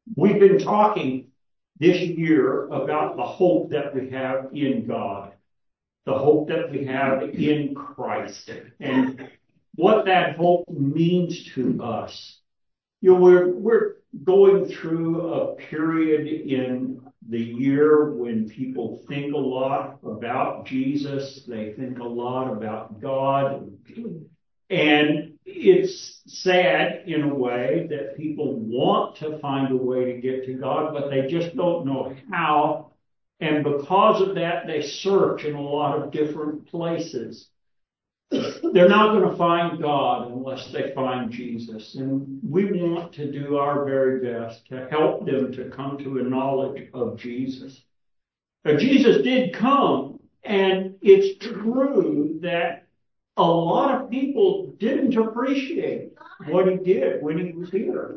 We've been talking this year about the hope that we have in God, the hope that we have in Christ, and what that hope means to us. We're going through a period in the year when people think a lot about Jesus, they think a lot about God, and it's sad in a way that people want to find a way to get to God, but they just don't know how. And because of that, they search in a lot of different places. They're not going to find God unless they find Jesus. And we want to do our very best to help them to come to a knowledge of Jesus. Now, Jesus did come, and it's true that a lot of people didn't appreciate what he did when he was here.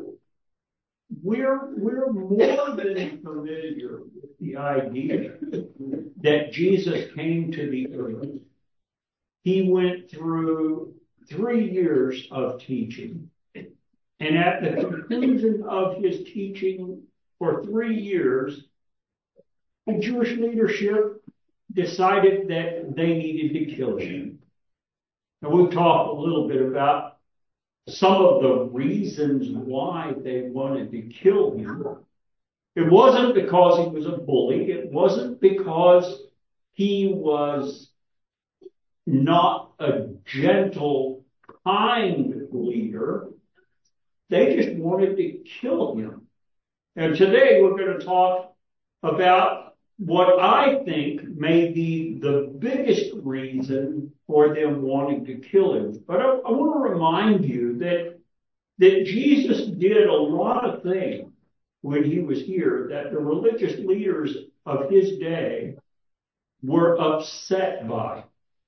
We're more than familiar with the idea that Jesus came to the earth. He went through 3 years of teaching. And at the conclusion of his teaching for 3 years, the Jewish leadership decided that they needed to kill him. And we'll talk a little bit about some of the reasons why they wanted to kill him. It wasn't because he was a bully. It wasn't because he was not a gentle, kind leader. They just wanted to kill him. And today we're going to talk about what I think may be the biggest reason for them wanting to kill him. But I want to remind you that Jesus did a lot of things when he was here that the religious leaders of his day were upset by.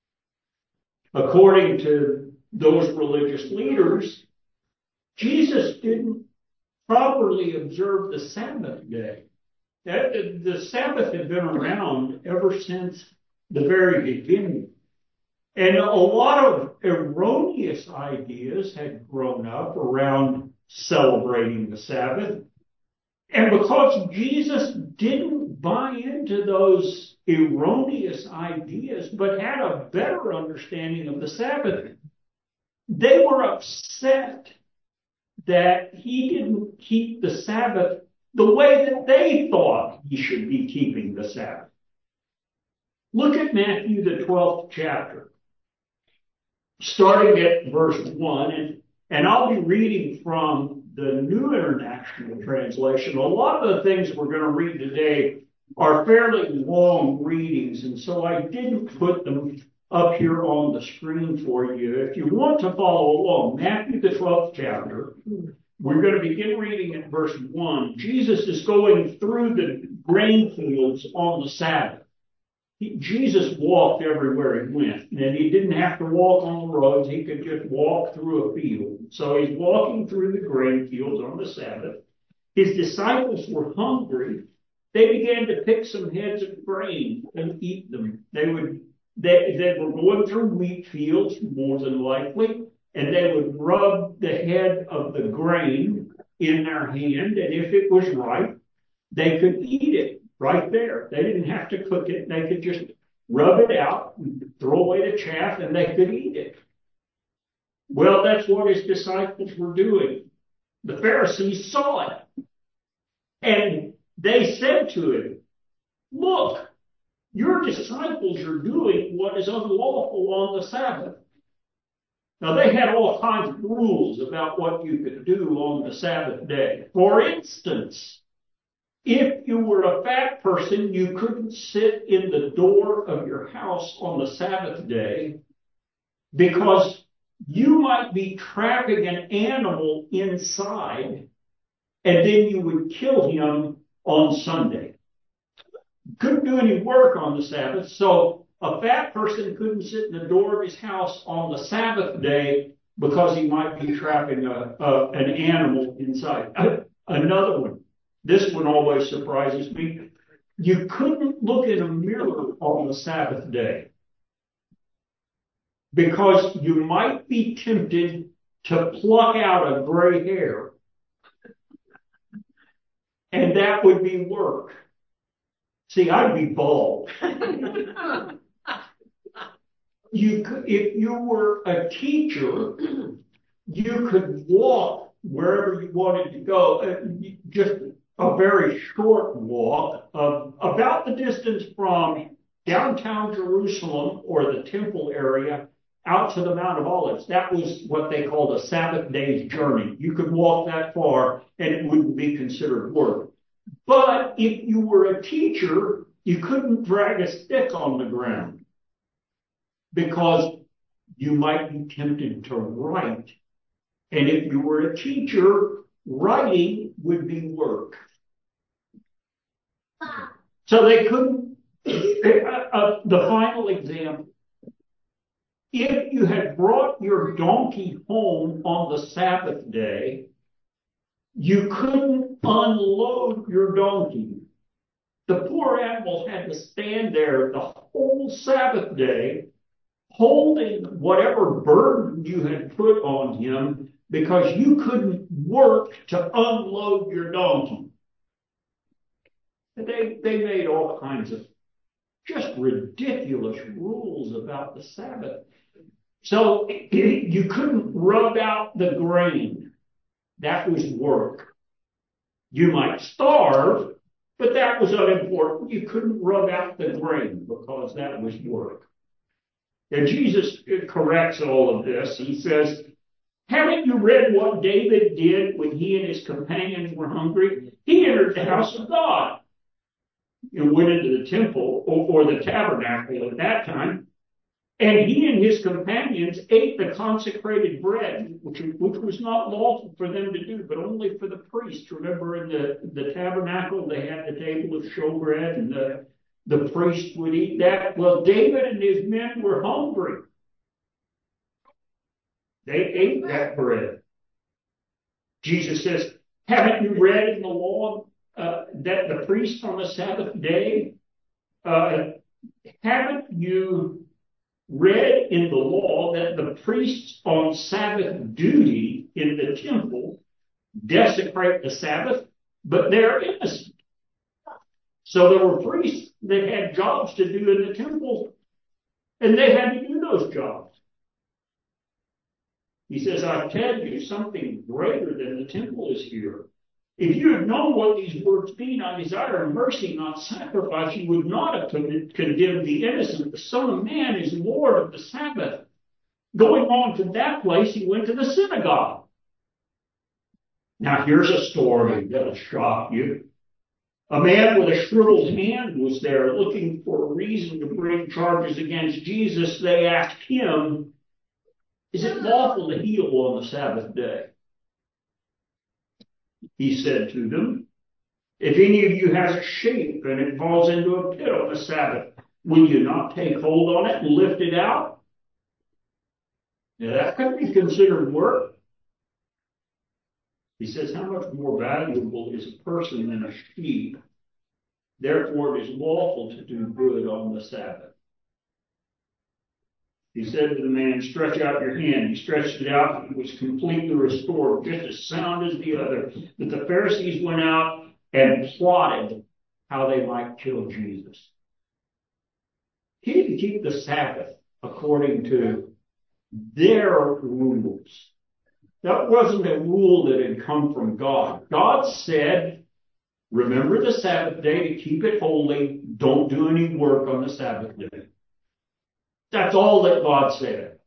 According to those religious leaders, Jesus didn't properly observe the Sabbath day. The Sabbath had been around ever since the very beginning. And a lot of erroneous ideas had grown up around celebrating the Sabbath. And because Jesus didn't buy into those erroneous ideas, but had a better understanding of the Sabbath, they were upset that he didn't keep the Sabbath the way that they thought he should be keeping the Sabbath. Look at Matthew, the 12th chapter, starting at verse 1, and I'll be reading from the New International Translation. A lot of the things we're going to read today are fairly long readings, and so I didn't put them up here on the screen for you. If you want to follow along, Matthew, the 12th chapter, we're going to begin reading at verse 1. Jesus is going through the grain fields on the Sabbath. Jesus walked everywhere he went, and he didn't have to walk on the roads. He could just walk through a field. So he's walking through the grain fields on the Sabbath. His disciples were hungry. They began to pick some heads of grain and eat them. They were going through wheat fields, more than likely, and they would rub the head of the grain in their hand, and if it was ripe, they could eat it right there. They didn't have to cook it. They could just rub it out, throw away the chaff, and they could eat it. Well, that's what his disciples were doing. The Pharisees saw it, and they said to him, "Look, your disciples are doing what is unlawful on the Sabbath." Now, they had all kinds of rules about what you could do on the Sabbath day. For instance, if you were a fat person, you couldn't sit in the door of your house on the Sabbath day because you might be trapping an animal inside, and then you would kill him on Sunday. Couldn't do any work on the Sabbath, so a fat person couldn't sit in the door of his house on the Sabbath day because he might be trapping an animal inside. Another one. This one always surprises me. You couldn't look in a mirror on the Sabbath day because you might be tempted to pluck out a gray hair. And that would be work. See, I'd be bald. If you were a teacher, you could walk wherever you wanted to go, just a very short walk of about the distance from downtown Jerusalem or the temple area out to the Mount of Olives. That was what they called a Sabbath day's journey. You could walk that far and it wouldn't be considered work. But if you were a teacher, you couldn't drag a stick on the ground because you might be tempted to write. And if you were a teacher, writing would be work. So they couldn't, the final example, if you had brought your donkey home on the Sabbath day, you couldn't unload your donkey. The poor animal had to stand there the whole Sabbath day holding whatever burden you had put on him because you couldn't work to unload your donkey. They made all kinds of just ridiculous rules about the Sabbath. So you couldn't rub out the grain. That was work. You might starve, but that was unimportant. You couldn't rub out the grain because that was work. And Jesus corrects all of this. He says, haven't you read what David did when he and his companions were hungry? He entered the house of God and went into the temple or the tabernacle at that time. And he and his companions ate the consecrated bread, which was not lawful for them to do, but only for the priest. Remember in the tabernacle, they had the table of showbread and the priest would eat that. Well, David and his men were hungry. They ate that bread. Jesus says, haven't you read in the law that the priest on the Sabbath day, haven't you read in the law that the priests on Sabbath duty in the temple desecrate the Sabbath, but they're innocent? So there were priests that had jobs to do in the temple, and they had to do those jobs. He says, I tell you, something greater than the temple is here. If you had known what these words mean, I desire mercy, not sacrifice, you would not have condemned the innocent. The Son of Man is Lord of the Sabbath. Going on to that place, he went to the synagogue. Now, here's a story that'll shock you. A man with a shriveled hand was there looking for a reason to bring charges against Jesus. They asked him, is it lawful to heal on the Sabbath day? He said to them, if any of you has a sheep and it falls into a pit on the Sabbath, will you not take hold on it and lift it out? Now that could be considered work. He says, how much more valuable is a person than a sheep? Therefore it is lawful to do good on the Sabbath. He said to the man, stretch out your hand. He stretched it out and it was completely restored, just as sound as the other. But the Pharisees went out and plotted how they might kill Jesus. He didn't keep the Sabbath according to their rules. That wasn't a rule that had come from God. God said, remember the Sabbath day to keep it holy. Don't do any work on the Sabbath day. That's all that God said.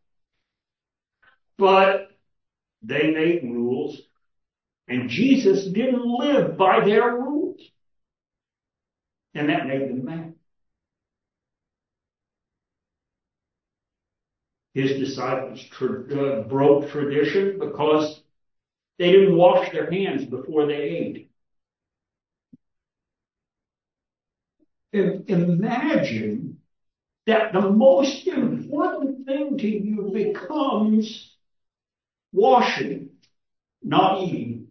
But they made rules, and Jesus didn't live by their rules. And that made them mad. His disciples broke tradition because they didn't wash their hands before they ate. Imagine that the most important thing to you becomes washing, not eating.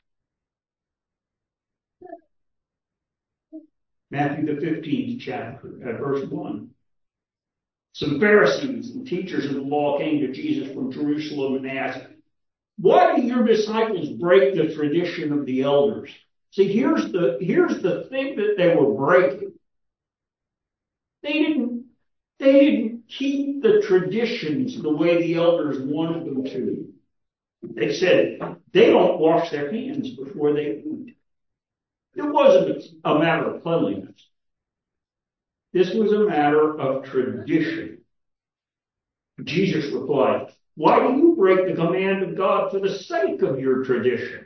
Matthew the 15th chapter, verse 1. Some Pharisees and teachers of the law came to Jesus from Jerusalem and asked, why do your disciples break the tradition of the elders? See, here's the thing that they were breaking. They didn't keep the traditions the way the elders wanted them to. They said they don't wash their hands before they eat. It wasn't a matter of cleanliness. This was a matter of tradition. Jesus replied, "Why do you break the command of God for the sake of your tradition?"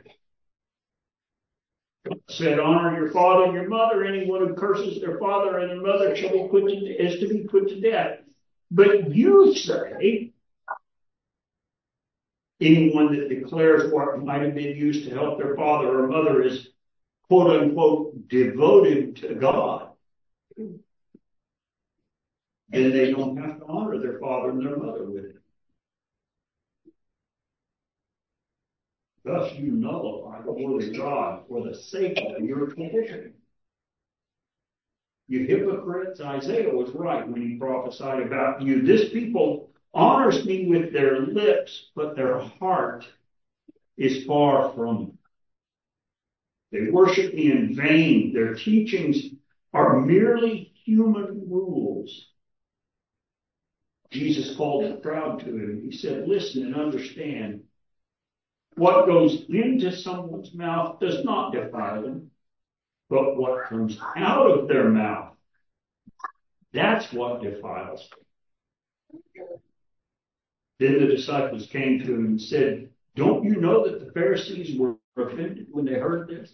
God said, "Honor your father and your mother. Anyone who curses their father and their mother is to be put to death. But you say, anyone that declares what might have been used to help their father or mother is, quote unquote, devoted to God. Then they don't have to honor their father and their mother with it. Thus you nullify the word of God for the sake of your tradition. You hypocrites, Isaiah was right when he prophesied about you. This people honors me with their lips, but their heart is far from me. They worship me in vain. Their teachings are merely human rules. Jesus called the crowd to him. He said, "Listen and understand. What goes into someone's mouth does not defile them, but what comes out of their mouth, that's what defiles them." Then the disciples came to him and said, "Don't you know that the Pharisees were offended when they heard this?"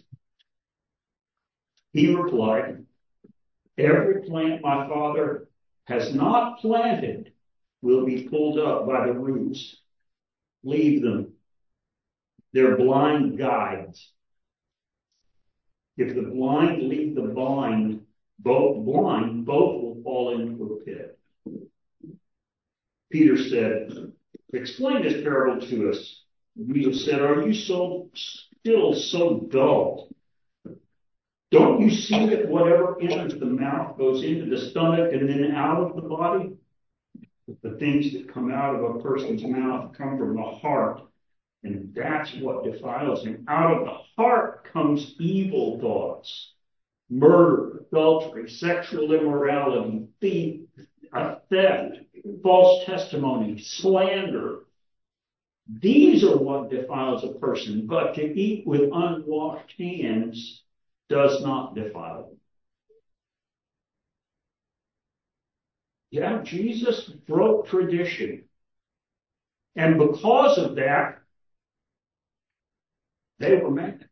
He replied, "Every plant my Father has not planted will be pulled up by the roots. Leave them. They're blind guides. If the blind lead the blind, both will fall into a pit." Peter said, "Explain this parable to us." Jesus said, "Are you still so dull? Don't you see that whatever enters the mouth goes into the stomach and then out of the body? The things that come out of a person's mouth come from the heart, and that's what defiles him. Out of the heart comes evil thoughts, murder, adultery, sexual immorality, theft, false testimony, slander. These are what defiles a person, but to eat with unwashed hands does not defile them. Yeah, Jesus broke tradition. And because of that, they were mad.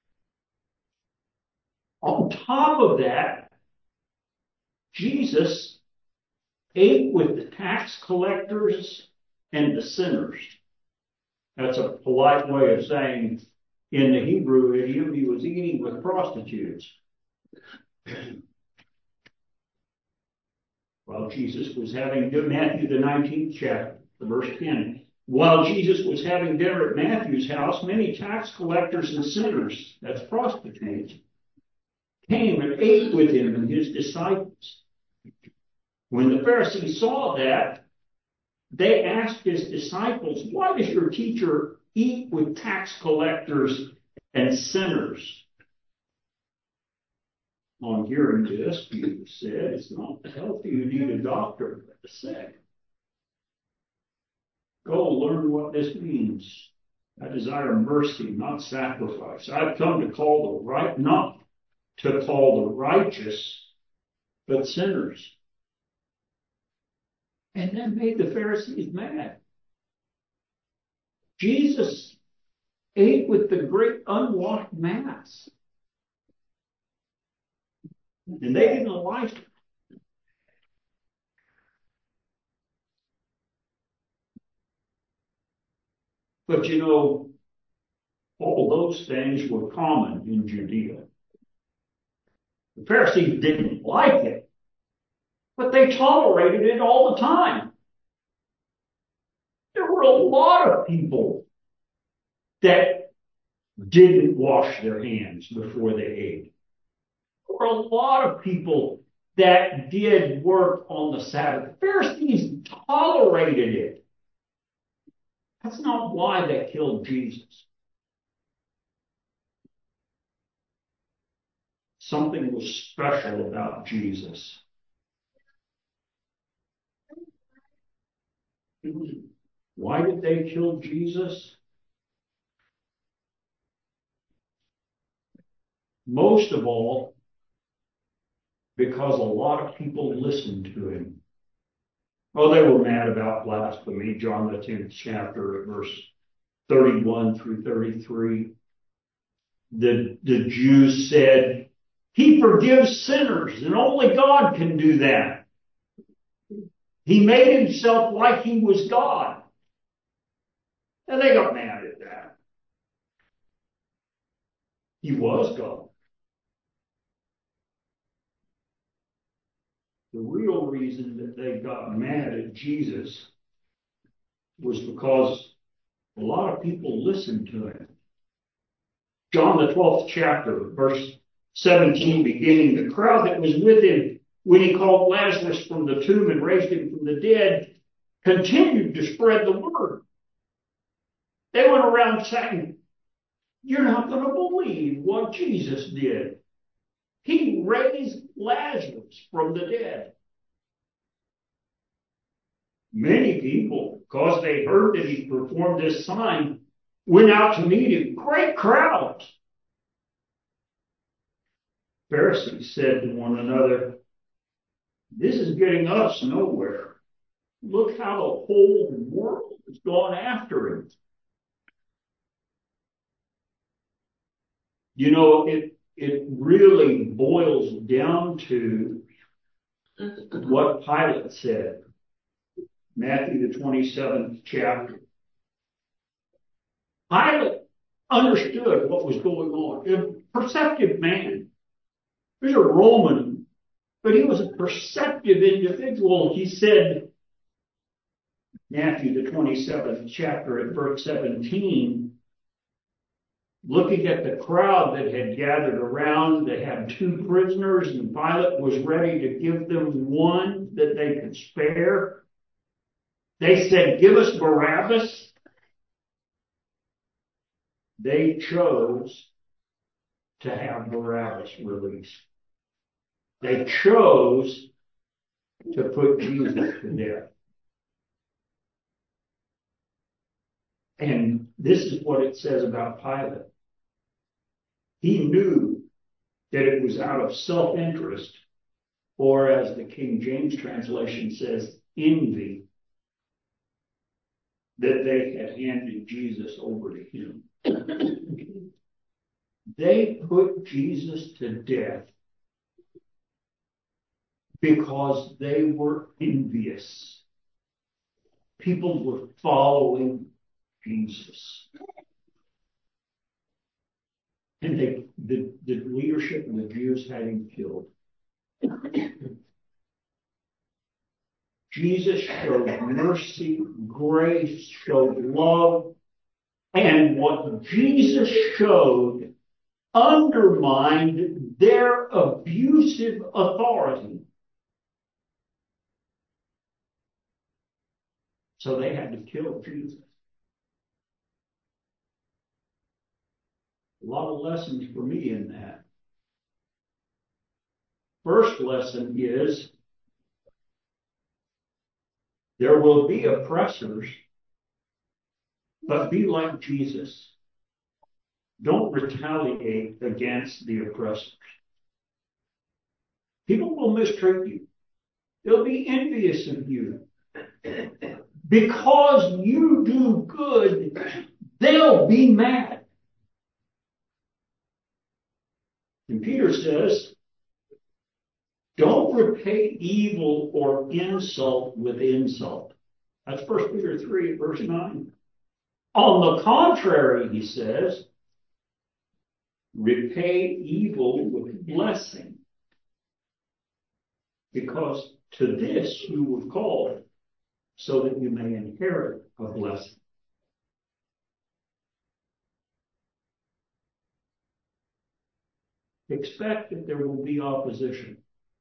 On top of that, Jesus ate with the tax collectors and the sinners. That's a polite way of saying, in the Hebrew idiom, he was eating with prostitutes. While Jesus was having Matthew, the 19th chapter, verse 10. While Jesus was having dinner at Matthew's house, many tax collectors and sinners, that's prostitutes, came and ate with him and his disciples. When the Pharisees saw that, they asked his disciples, "Why does your teacher eat with tax collectors and sinners?" On hearing this, Jesus said, "It's not the healthy who need a doctor, but the sick. Go learn what this means. I desire mercy, not sacrifice. I've come to call the right, not to call the righteous, but sinners." And that made the Pharisees mad. Jesus ate with the great unwashed mass. And they didn't like it. But you know, all those things were common in Judea. The Pharisees didn't like it, but they tolerated it all the time. There were a lot of people that didn't wash their hands before they ate. There were a lot of people that did work on the Sabbath. The Pharisees tolerated it. That's not why they killed Jesus. Something was special about Jesus. Why did they kill Jesus? Most of all, because a lot of people listened to him. Oh, they were mad about blasphemy. John the 10th chapter, verse 31 through 33. The Jews said, he forgives sinners, and only God can do that. He made himself like he was God. And they got mad at that. He was God. The real reason that they got mad at Jesus was because a lot of people listened to him. John the 12th chapter, verse 17 beginning, the crowd that was with him when he called Lazarus from the tomb and raised him from the dead continued to spread the word. They went around saying, you're not going to believe what Jesus did. He raised Lazarus from the dead. Many people, because they heard that he performed this sign, went out to meet him. Great crowds. Pharisees said to one another, this is getting us nowhere. Look how the whole world has gone after him. You know, it really boils down to what Pilate said. Matthew the 27th chapter. Pilate understood what was going on. A perceptive man. He was a Roman, but he was a perceptive individual. He said, Matthew the 27th chapter at verse 17, looking at the crowd that had gathered around, they had two prisoners, and Pilate was ready to give them one that they could spare. They said, give us Barabbas. They chose to have Barabbas released. They chose to put Jesus to death. And this is what it says about Pilate. He knew that it was out of self-interest, or as the King James translation says, envy, that they had handed Jesus over to him. They put Jesus to death because they were envious. People were following Jesus. And the leadership of the Jews had him killed. Jesus showed mercy, grace, showed love, and what Jesus showed undermined their abusive authority. So they had to kill Jesus. A lot of lessons for me in that. First lesson is there will be oppressors, but be like Jesus. Don't retaliate against the oppressors. People will mistreat you. They'll be envious of you. Because you do good, they'll be mad. And Peter says, don't repay evil or insult with insult. That's 1 Peter 3, verse 9. On the contrary, he says, repay evil with blessing. Because to this you were called, so that you may inherit a blessing. Expect that there will be opposition.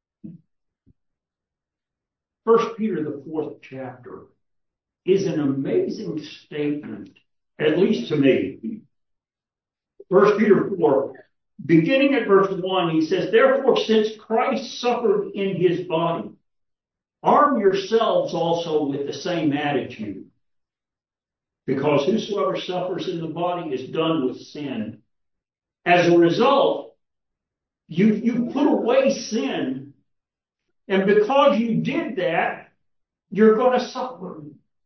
1 Peter, the 4th chapter, is an amazing statement, at least to me. 1 Peter 4, Beginning at verse 1, he says, "Therefore, since Christ suffered in his body, arm yourselves also with the same attitude. Because whosoever suffers in the body is done with sin. As a result, you put away sin, and because you did that, you're going to suffer."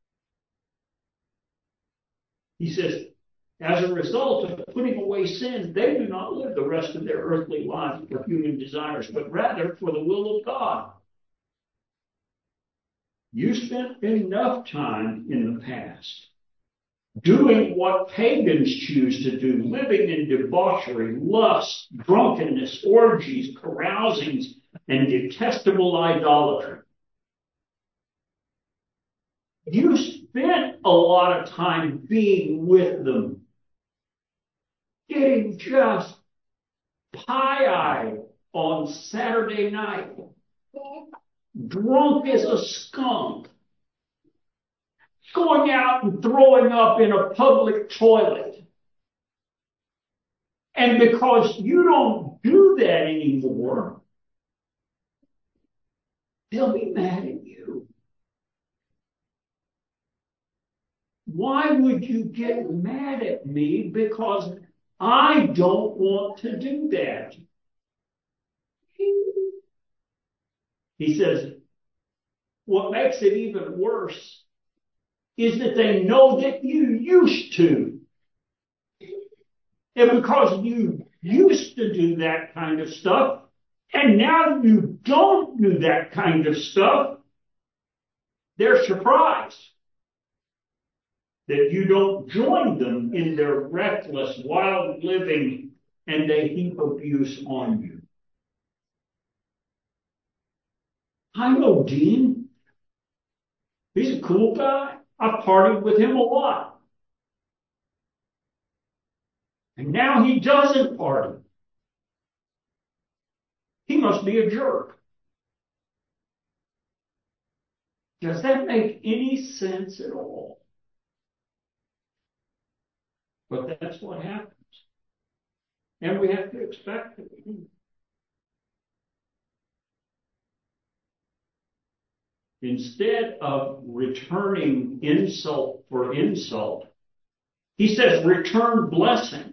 He says, as a result of putting away sin, they do not live the rest of their earthly life for human desires, but rather for the will of God. You spent enough time in the past doing what pagans choose to do, living in debauchery, lust, drunkenness, orgies, carousings, and detestable idolatry. You spent a lot of time being with them, getting just pie-eyed on Saturday night, drunk as a skunk, going out and throwing up in a public toilet. And because you don't do that anymore, they'll be mad at you. Why would you get mad at me? Because I don't want to do that. He says, what makes it even worse is that they know that you used to. And because you used to do that kind of stuff, and now you don't do that kind of stuff, they're surprised that you don't join them in their reckless, wild living, and they heap abuse on you. I know Dean. He's a cool guy. I've partied with him a lot. And now he doesn't party. He must be a jerk. Does that make any sense at all? But that's what happens. And we have to expect it. Instead of returning insult for insult, he says, return blessing.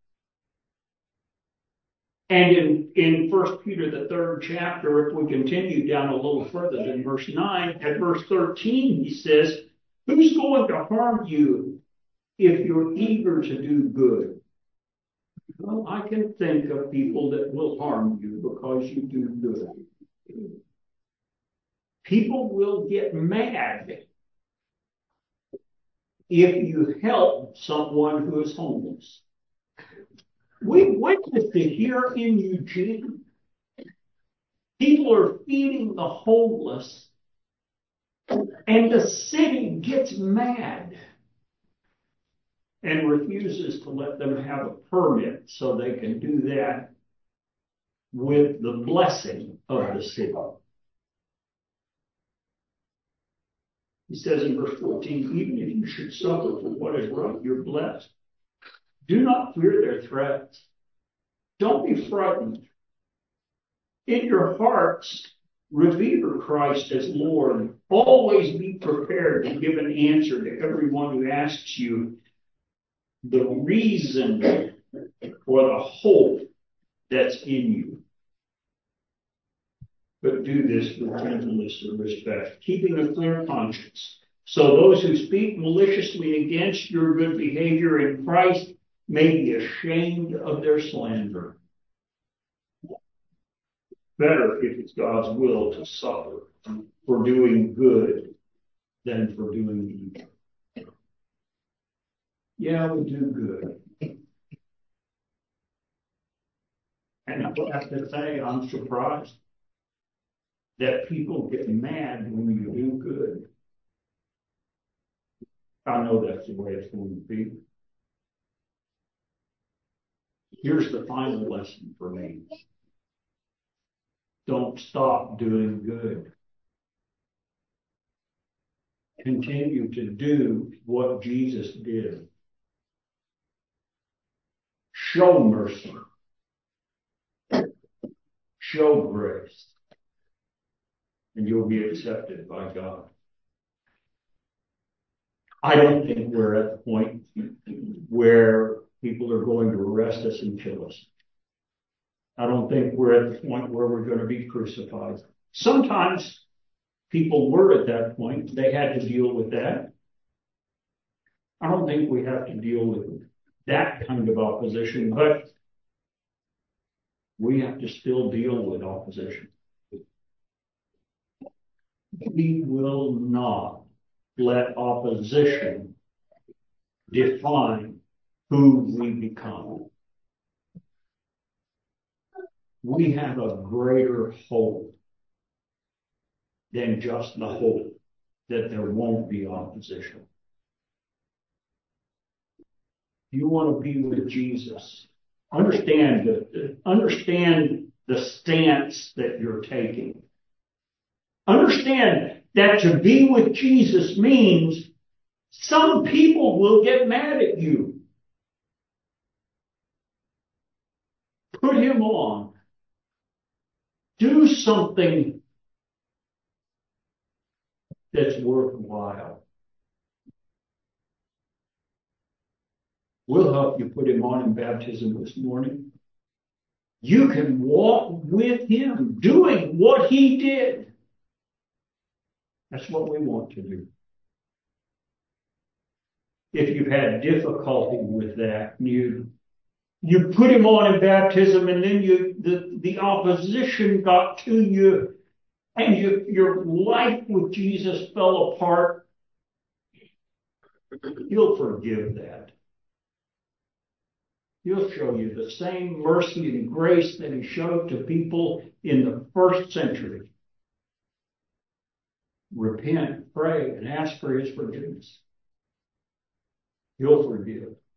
And in 1 Peter, the 3rd chapter, if we continue down a little further than verse 9, at verse 13, he says, who's going to harm you if you're eager to do good? Well, I can think of people that will harm you because you do good. People will get mad if you help someone who is homeless. We witnessed it here in Eugene. People are feeding the homeless, and the city gets mad and refuses to let them have a permit so they can do that with the blessing of the city. He says in verse 14, even if you should suffer for what is right, you're blessed. Do not fear their threats. Don't be frightened. In your hearts, revere Christ as Lord. Always be prepared to give an answer to everyone who asks you the reason for the hope that's in you. But do this with gentleness and respect, keeping a clear conscience. So those who speak maliciously against your good behavior in Christ may be ashamed of their slander. Better, if it's God's will, to suffer for doing good than for doing evil. Yeah, we do good. And I have to say, I'm surprised that people get mad when you do good. I know that's the way it's going to be. Here's the final lesson for me. Don't stop doing good. Continue to do what Jesus did. Show mercy. show grace, and you'll be accepted by God. I don't think we're at the point where people are going to arrest us and kill us. I don't think we're at the point where we're going to be crucified. Sometimes people were at that point. They had to deal with that. I don't think we have to deal with that kind of opposition, but we have to still deal with opposition. We will not let opposition define who we become. We have a greater hope than just the hope that there won't be opposition. You want to be with Jesus. Understand the stance that you're taking. Understand that to be with Jesus means some people will get mad at you. Put him on. Do something that's worthwhile. We'll help you put him on in baptism this morning. You can walk with him doing what he did. That's what we want to do. If you've had difficulty with that, you put him on in baptism, and then the opposition got to you, and your life with Jesus fell apart. He'll forgive that. He'll show you the same mercy and grace that he showed to people in the first century. Repent, pray, and ask for his forgiveness. He'll forgive.